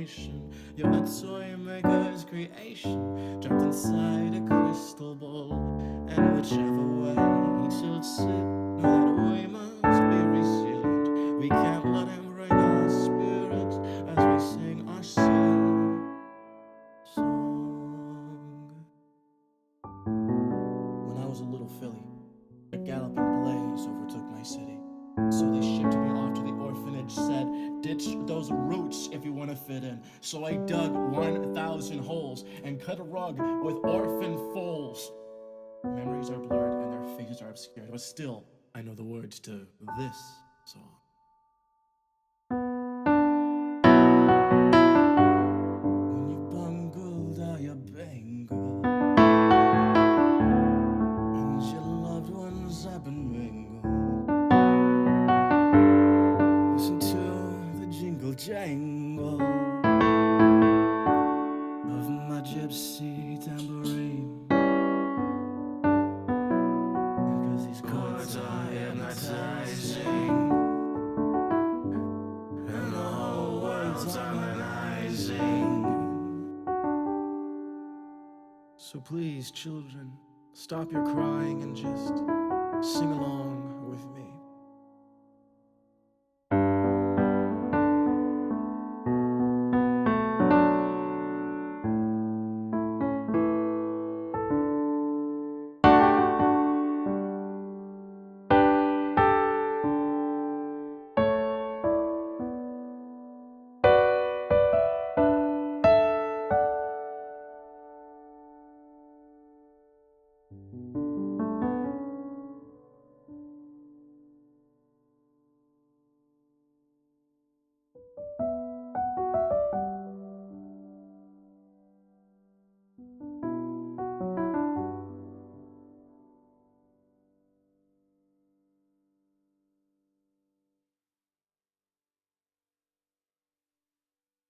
imagination. You're a toy maker's creation, trapped inside a crystal ball. And whichever way he tilts it, know that we must be resilient. We can't let him break our spirit as we sing our silly song. When I was a little filly, a galloping blaze overtook my city. So they shipped me off to the orphanage, said, ditch those roots if you want to fit in. So I dug 1,000 holes and cut a rug with orphan foals. Memories are blurred and their faces are obscured, but still, I know the words to this song. When you bungled all your bangle, and your loved ones have been mingled, listen to the jingle jangle of my gypsy tambourine. Because these chords are hypnotizing, and the whole world's harmonizing. So please, children, stop your crying and just sing along with me.